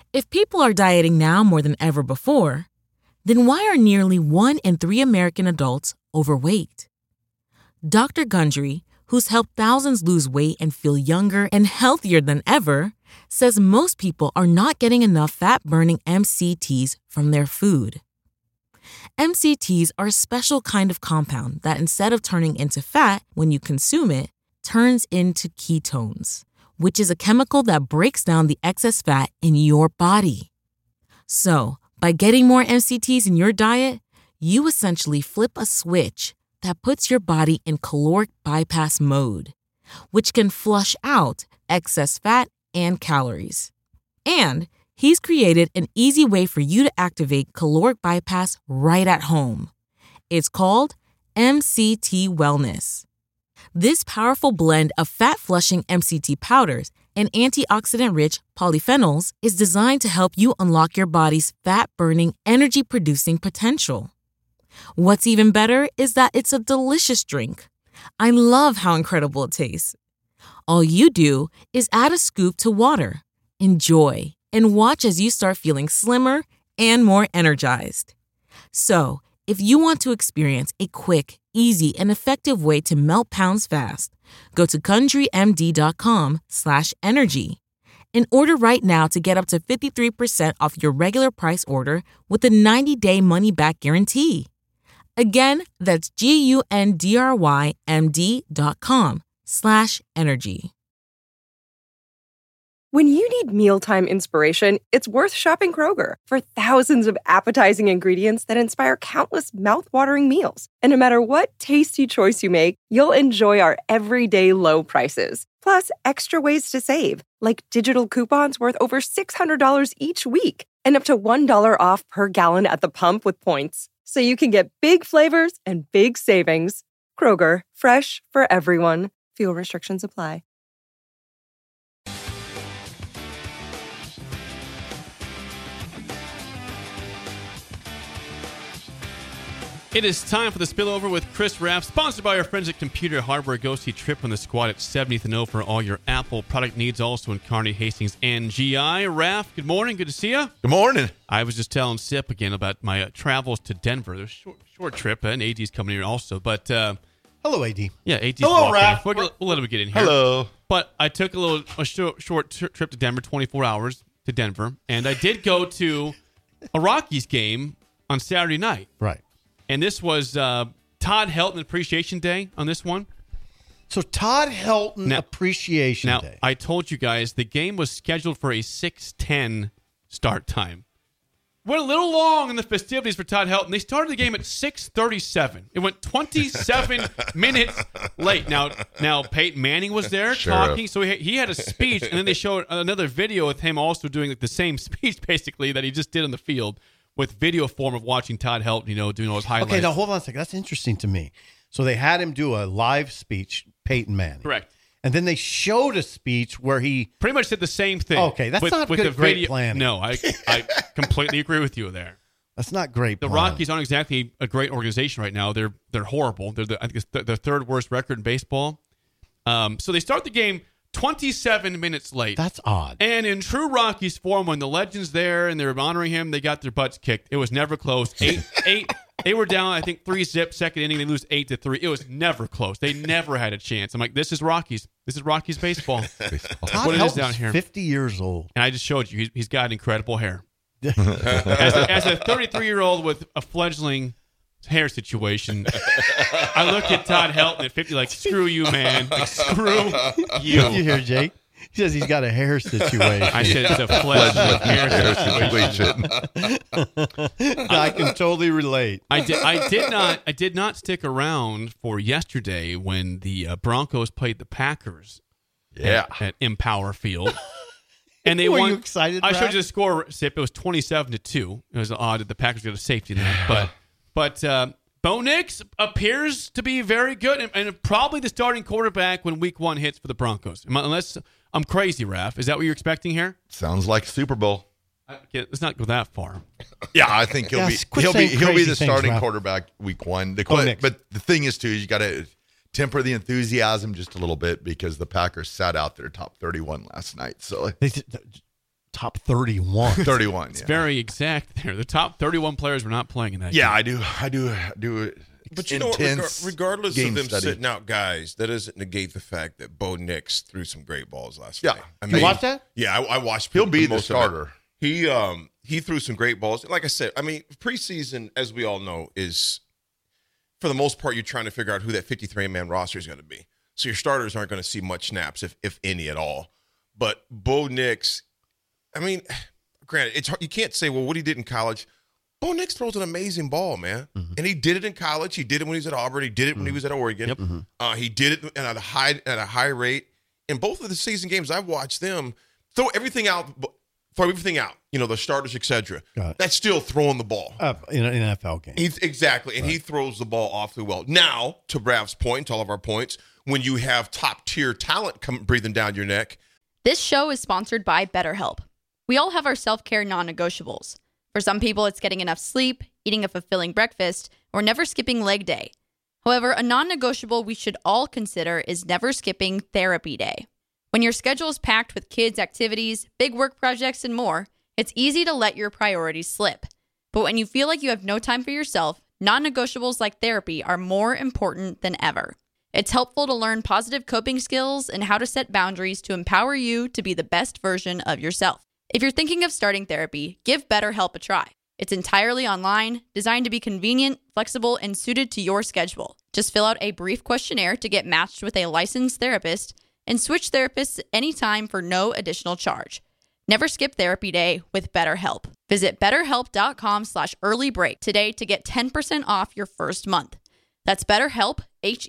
If people are dieting now more than ever before, then why are nearly 1 in 3 American adults overweight? Dr. Gundry, who's helped thousands lose weight and feel younger and healthier than ever, says most people are not getting enough fat-burning MCTs from their food. MCTs are a special kind of compound that instead of turning into fat when you consume it, turns into ketones, which is a chemical that breaks down the excess fat in your body. So, by getting more MCTs in your diet, you essentially flip a switch that puts your body in caloric bypass mode, which can flush out excess fat and calories. And he's created an easy way for you to activate caloric bypass right at home. It's called MCT Wellness. This powerful blend of fat-flushing MCT powders and antioxidant-rich polyphenols is designed to help you unlock your body's fat-burning, energy-producing potential. What's even better is that it's a delicious drink. I love how incredible it tastes. All you do is add a scoop to water, enjoy, and watch as you start feeling slimmer and more energized. So, if you want to experience a quick, easy, and effective way to melt pounds fast, go to GundryMD.com/energy and order right now to get up to 53% off your regular price order with a 90-day money-back guarantee. Again, that's GUNDRYMD.com/energy. When you need mealtime inspiration, it's worth shopping Kroger for thousands of appetizing ingredients that inspire countless mouth-watering meals. And no matter what tasty choice you make, you'll enjoy our everyday low prices. Plus, extra ways to save, like digital coupons worth over $600 each week and up to $1 off per gallon at the pump with points. So you can get big flavors and big savings. Kroger, fresh for everyone. Fuel restrictions apply. It is time for the Spillover with Chris Raff, sponsored by our friends at Computer Hardware. Go see Trip on the Squad at 70th and O for all your Apple product needs, also in Kearney, Hastings, and GI. Raff, good morning. Good to see you. Good morning. I was just telling Sip again about my travels to Denver. There's a short trip, and AD's coming here also. But hello, AD. Yeah, AD's hello, walking. Raff. We'll let him get in here. Hello. But I took a short trip to Denver, 24 hours to Denver, and I did go to a Rockies game on Saturday night. Right. And this was Todd Helton Appreciation Day on this one. So Todd Helton Appreciation Day. Now, I told you guys the game was scheduled for a 6:10 start time. Went a little long in the festivities for Todd Helton. They started the game at 6:37. It went 27 minutes late. Now Peyton Manning was there talking, so he had a speech, and then they showed another video with him also doing the same speech, basically, that he just did on the field, with video form of watching Todd Helton, doing all his highlights. Okay, now hold on a second. That's interesting to me. So they had him do a live speech, Peyton Manning. Correct. And then they showed a speech where he pretty much did the same thing. Okay, that's not good, great planning. No, I completely agree with you there. That's not great planning. The Rockies aren't exactly a great organization right now. They're horrible. I think it's their third worst record in baseball. So they start the game 27 minutes late. That's odd. And in true Rockies form, when the legend's there and they're honoring him, they got their butts kicked. It was never close. Eight. They were down, I think, 3-zip. Second inning, they lose 8-3. It was never close. They never had a chance. I'm like, this is Rockies. This is Rockies baseball. Todd what it is Helton's down here. 50 years old. And I just showed you. He's got incredible hair. As a 33-year-old with a fledgling hair situation, I looked at Todd Helton at 50 like, screw you, man. Like, screw you. You hear Jake? He says he's got a hair situation. I said it's a fledgling hair situation. I can totally relate. I did not stick around for yesterday when the Broncos played the Packers at Empower Field. And they won. You excited? I showed you the score, Sip. It was 27-2. It was odd that the Packers got a safety net, but Bo Nix appears to be very good and probably the starting quarterback when Week 1 hits for the Broncos. Unless I'm crazy, Raph. Is that what you're expecting here? Sounds like Super Bowl. Let's not go that far. Yeah, I think he'll be the starting quarterback Week 1. But the thing is, too, you got to temper the enthusiasm just a little bit because the Packers sat out their top 31 last night. So Top 31. 31. It's very exact there. The top 31 players were not playing in that game. I do it. But you know what? Regardless of them sitting out guys, that doesn't negate the fact that Bo Nix threw some great balls last night. You watched that? Yeah, I watched. He'll be the starter. He threw some great balls. Like I said, I mean, preseason, as we all know, is for the most part you're trying to figure out who that 53-man roster is going to be. So your starters aren't going to see much snaps, if any at all. But Bo Nix, I mean, granted, it's hard, you can't say, well, what he did in college. Bo Nix throws an amazing ball, man. Mm-hmm. And he did it in college. He did it when he was at Auburn. He did it when he was at Oregon. Yep. Mm-hmm. He did it at a high rate. In both of the season games, I've watched them throw everything out. You know, the starters, etc. That's still throwing the ball in an NFL game. Exactly, and he throws the ball awfully well. Now, to Brav's point, to all of our points, when you have top-tier talent breathing down your neck. This show is sponsored by BetterHelp. We all have our self-care non-negotiables. For some people, it's getting enough sleep, eating a fulfilling breakfast, or never skipping leg day. However, a non-negotiable we should all consider is never skipping therapy day. When your schedule is packed with kids' activities, big work projects, and more, it's easy to let your priorities slip. But when you feel like you have no time for yourself, non-negotiables like therapy are more important than ever. It's helpful to learn positive coping skills and how to set boundaries to empower you to be the best version of yourself. If you're thinking of starting therapy, give BetterHelp a try. It's entirely online, designed to be convenient, flexible, and suited to your schedule. Just fill out a brief questionnaire to get matched with a licensed therapist and switch therapists anytime for no additional charge. Never skip therapy day with BetterHelp. Visit BetterHelp.com/earlybreak today to get 10% off your first month. That's BetterHelp,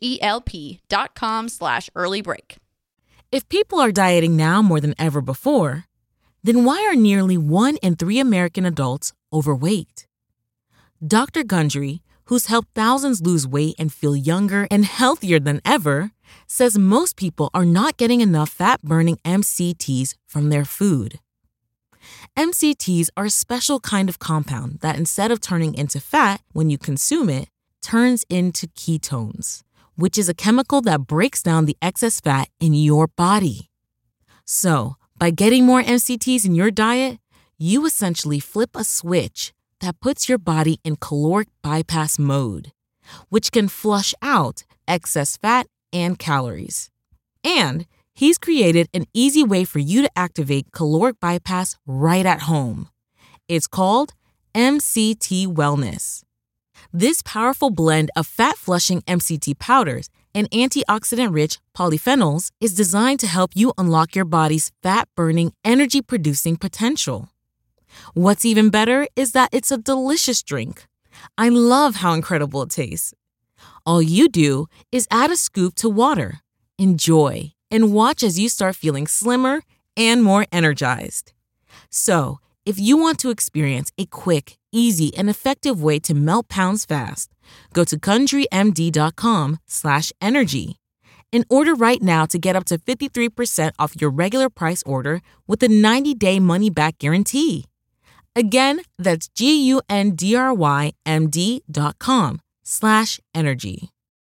HELP.com/earlybreak. If people are dieting now more than ever before, then why are nearly 1 in 3 American adults overweight? Dr. Gundry, who's helped thousands lose weight and feel younger and healthier than ever, says most people are not getting enough fat-burning MCTs from their food. MCTs are a special kind of compound that, instead of turning into fat when you consume it, turns into ketones, which is a chemical that breaks down the excess fat in your body. So, by getting more MCTs in your diet, you essentially flip a switch that puts your body in caloric bypass mode, which can flush out excess fat and calories. And he's created an easy way for you to activate caloric bypass right at home. It's called MCT Wellness. This powerful blend of fat-flushing MCT powders and antioxidant-rich polyphenols is designed to help you unlock your body's fat-burning, energy-producing potential. What's even better is that it's a delicious drink. I love how incredible it tastes. All you do is add a scoop to water, enjoy, and watch as you start feeling slimmer and more energized. So, if you want to experience a quick, easy, and effective way to melt pounds fast, go to GundryMD.com/energy and order right now to get up to 53% off your regular price order with a 90-day money-back guarantee. Again, that's GUNDRYMD.com/energy.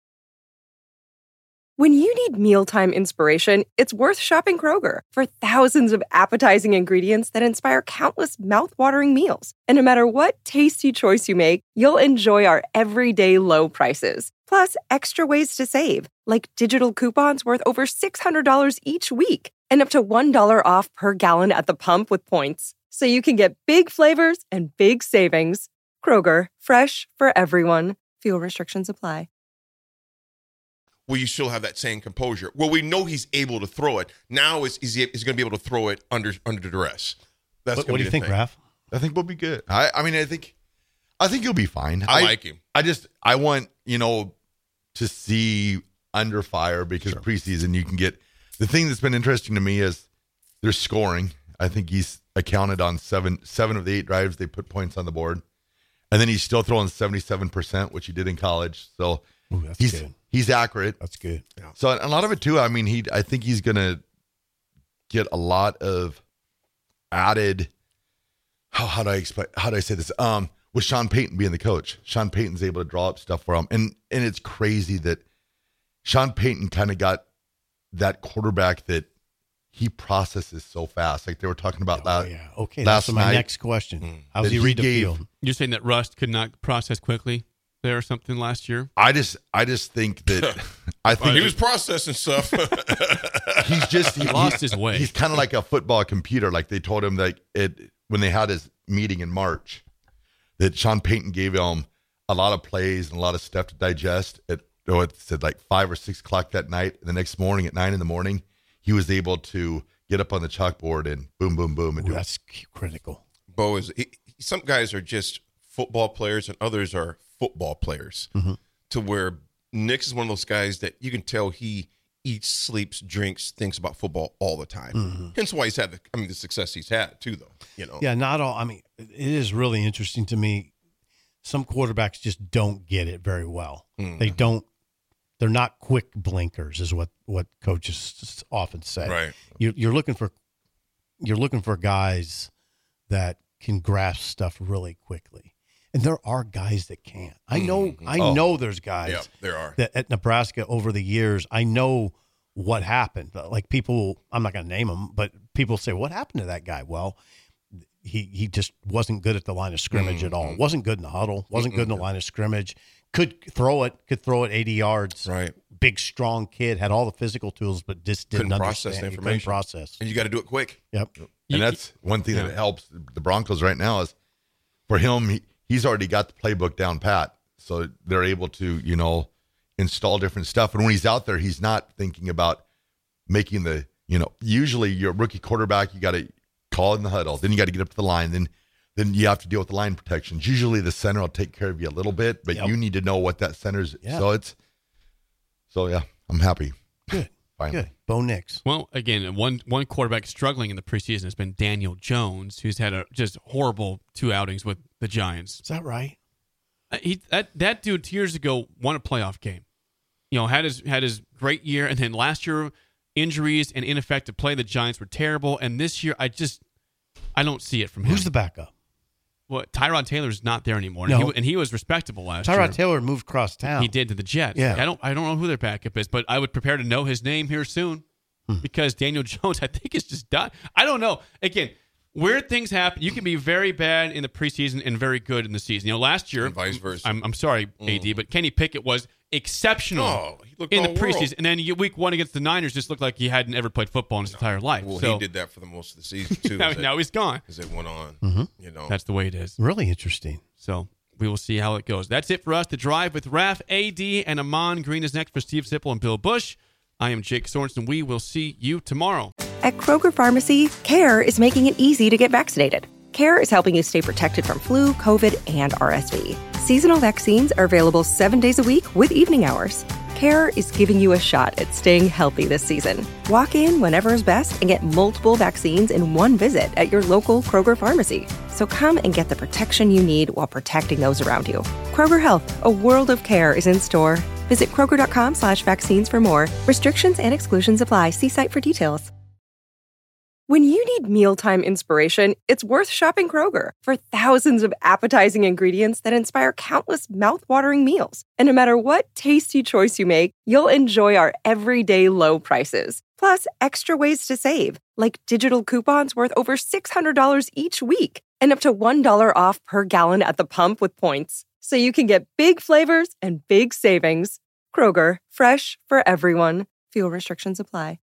When you need mealtime inspiration, it's worth shopping Kroger for thousands of appetizing ingredients that inspire countless mouth-watering meals. And no matter what tasty choice you make, you'll enjoy our everyday low prices. Plus, extra ways to save, like digital coupons worth over $600 each week and up to $1 off per gallon at the pump with points. So you can get big flavors and big savings. Kroger, fresh for everyone. Fuel restrictions apply. Will you still have that same composure? Well, we know he's able to throw it. Now he's going to be able to throw it under duress. That's what do you think, Raph? I think we'll be good. I think you'll be fine. I like him. I want, to see under fire because preseason you can get – the thing that's been interesting to me is their scoring. I think he's accounted on seven of the 8 drives they put points on the board. And then he's still throwing 77%, which he did in college. So he's accurate. That's good. Yeah. So a lot of it too, I think he's going to get a lot of added how do I say this? With Sean Payton being the coach. Sean Payton's able to draw up stuff for him. And it's crazy that Sean Payton kind of got that quarterback that he processes so fast. Like they were talking about Oh, yeah. Okay. last That's my night. next question. How's that he read the he gave- field? You're saying that Rust could not process quickly there or something last year? I just think that I think He was processing stuff. He lost his way. He's kind of like a football computer. Like they told him that when they had his meeting in March, that Sean Payton gave him a lot of plays and a lot of stuff to digest. It said like 5 or 6 o'clock that night. And the next morning at 9 a.m, he was able to get up on the chalkboard and boom, boom, boom, and Ooh, do it. that's critical. Bo is some guys are just football players and others are football players. To where Nick's is one of those guys that you can tell he eats, sleeps, drinks, thinks about football all the time. Hence why he's had the success he's had too, though. You know, Yeah, not all. I mean, it is really interesting to me. Some quarterbacks just don't get it very well. They don't. They're not quick blinkers, is what coaches often say. Right. You're looking for guys that can grasp stuff really quickly, and there are guys that can't. I know there's guys. Yeah, there are. That at Nebraska over the years. I know what happened. Like people, I'm not going to name them, but people say, "What happened to that guy?" Well, he just wasn't good at the line of scrimmage at all. Wasn't good in the huddle. Wasn't good in the line of scrimmage. Could throw it 80 yards. Right. Big, strong kid, had all the physical tools, but just didn't Couldn't process understand. the He couldn't information. process. And you got to do it quick. Yep. And that's one thing that helps the Broncos right now is for him, he's already got the playbook down pat. So they're able to, install different stuff. And when he's out there, he's not thinking about making usually your rookie quarterback, you got to call in the huddle. Then you got to get up to the line. Then you have to deal with the line protections. Usually the center will take care of you a little bit, but you need to know what that center's. Yeah. So I'm happy. Good. Finally. Good. Bo Nix. Well, again, one quarterback struggling in the preseason has been Daniel Jones, who's had a just horrible 2 outings with the Giants. Is that right? That dude 2 years ago won a playoff game. Had his great year, and then last year injuries and ineffective play. The Giants were terrible, and this year I don't see it from him. Who's the backup? Well, Tyrod Taylor's not there anymore, No. and he was respectable last year. Tyrod Taylor moved across town. He did to the Jets. Yeah. I don't know who their backup is, but I would prepare to know his name here soon because Daniel Jones, I think, is just done. I don't know. Again, weird things happen. You can be very bad in the preseason and very good in the season. Last year, And vice versa. I'm sorry, AD, but Kenny Pickett was exceptional Oh, he looked in the all world. preseason, and then week 1 against the Niners just looked like he hadn't ever played football in his entire life. Well, so he did that for the most of the season too. now he's gone. as it went on. That's the way it is. Really interesting. So we will see how it goes. That's it for us. The Drive with Raf, AD, and Amon Green is next for Steve Sipple and Bill Bush. I am Jake Sorensen. We will see you tomorrow. At Kroger Pharmacy, CARE is making it easy to get vaccinated. CARE is helping you stay protected from flu, COVID, and RSV. Seasonal vaccines are available 7 days a week with evening hours. CARE is giving you a shot at staying healthy this season. Walk in whenever is best and get multiple vaccines in one visit at your local Kroger Pharmacy. So come and get the protection you need while protecting those around you. Kroger Health, a world of care is in store. Visit Kroger.com/vaccines for more. Restrictions and exclusions apply. See site for details. When you need mealtime inspiration, it's worth shopping Kroger. For thousands of appetizing ingredients that inspire countless mouth-watering meals. And no matter what tasty choice you make, you'll enjoy our everyday low prices. Plus, extra ways to save, like digital coupons worth over $600 each week and up to $1 off per gallon at the pump with points. So you can get big flavors and big savings. Kroger, fresh for everyone. Fuel restrictions apply.